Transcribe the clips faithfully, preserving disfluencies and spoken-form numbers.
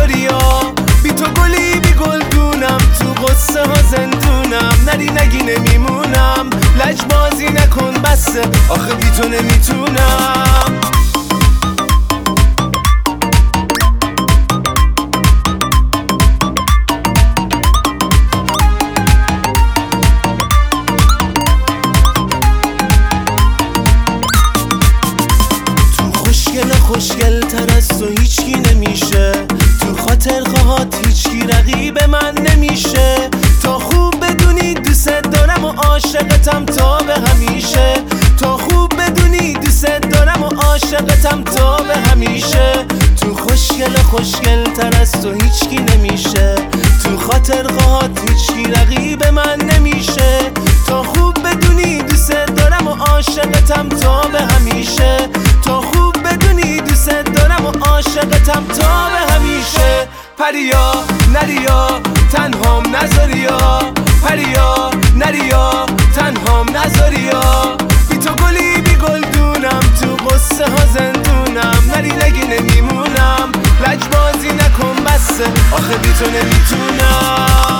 نذاریا بی تو گلی بی گلدونم تو قصه ها زندونم نری نگی نمیمونم لجبازی نکن بسه آخه بی تو نمیتونم خوشگل تر از تو هیچکی نمیشه تو خاطر خواهات هیچکی رقیب من نمیشه تا خوب بدونی دوست دارم و عاشقتم تا به همیشه تا خوب بدونی دوست دارم و عاشقتم تا به همیشه تو خوشگل خوشگل تر از تو هیچکی نمیشه تو خاطر خواهات هیچکی رقیب من نمیشه تا خوب بدونی دوست دارم و عاشقتم تا به همیشه تا خوب بدونی دوست دارم و عاشقتم تا به همیشه پریا نریا تنهام نذاریا پریا نریا تنهام نذاریا بی تو گلی بی گلدونم تو قصه ها زندونم نری نگی نمیمونم لجبازی نکن بسه آخه بی تو نمیتونم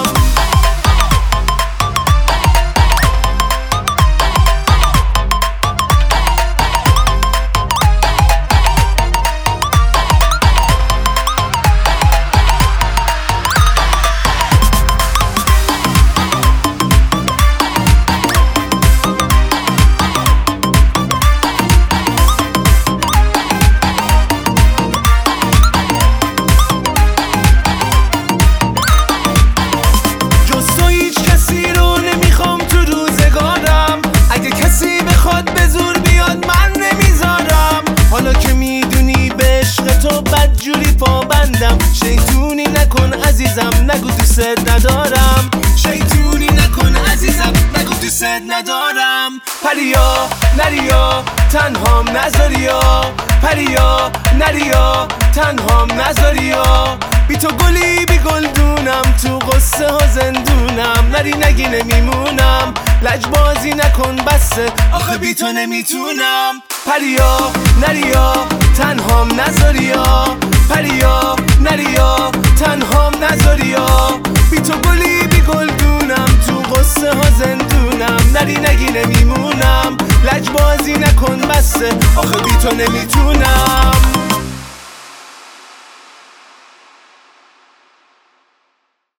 بدجوری پابندم شیطونی نکن عزیزم نگو دوست ندارم شیطونی نکن عزیزم نگو دوست ندارم پریا نریا تنهام نذاریا پریا نریا تنهام نذاریا بی تو گلی بی گلدونم تو قصه ها زندونم نری نگی نمیمونم لجبازی نکن بسه آخه بی تو نمیتونم پریا نریا تنهام نذاریا پریا نریا